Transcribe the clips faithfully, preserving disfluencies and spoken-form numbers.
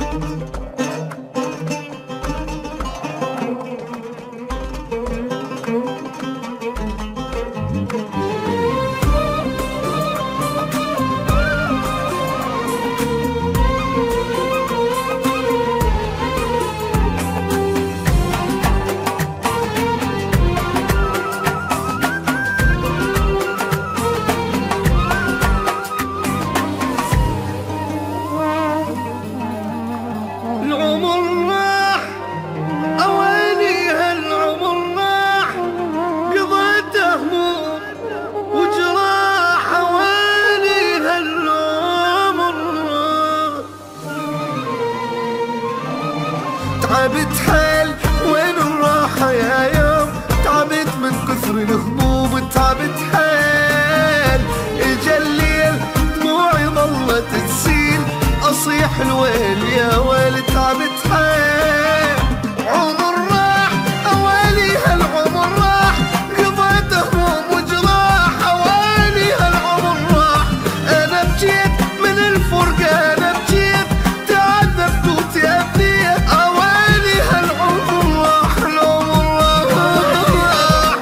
تعبت حيل وين الراحة يا يوم، تعبت من كثر الهموم، تعبت حيل اجا الليل دموعي ظلت تسيل، اصيح الويل يا ويل تعبت حيل. عمر راح اوالي هالعمر راح، قضيت هموم وجراح اوالي هالعمر راح، انا بجيت من الفرقة انا بجيت تعذبت وتأذيت اوالي هالعمر راح العمر راح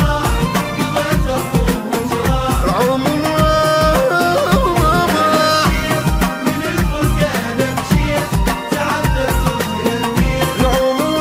العمر راح من الفرقة انا بجيت تعذبت وتأذيت العمر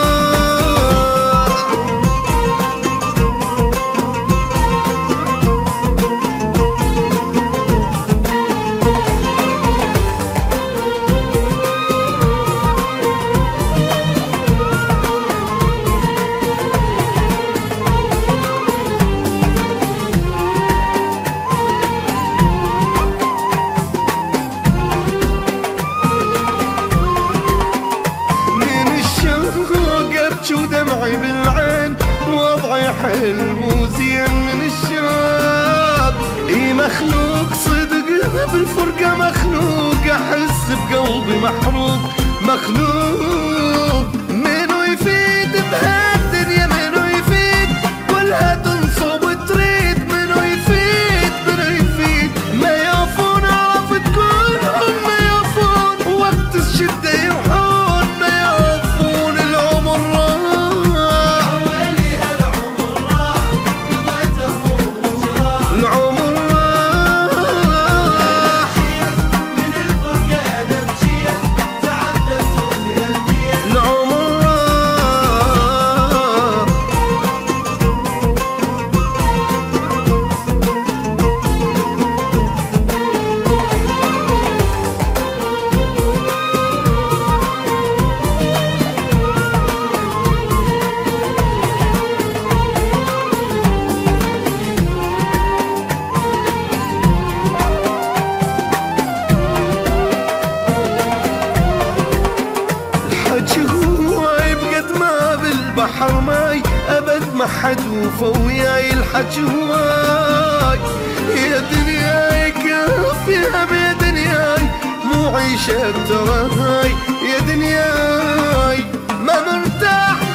ودمعي بالعين وضعي حلو زين من الشوق، اي مخلوق صدق بالفرقة مخلوق، احس بقلبي محروق مخلوق. منو يفيد بهالدنيا منو يفيد، كلها تنصب وتريد، منو يفيد منو يفيد، ما يعرفون عرفت كلهم ما يعرفون، وقت الشدة يروحون ما يعرفون العمر البحر ماي ابد ما حد وفى وياي الحكي هواي، يا دنياي كافيها بيا دنياي مو عيشة ترى هاي، يا دنياي ما مرتاح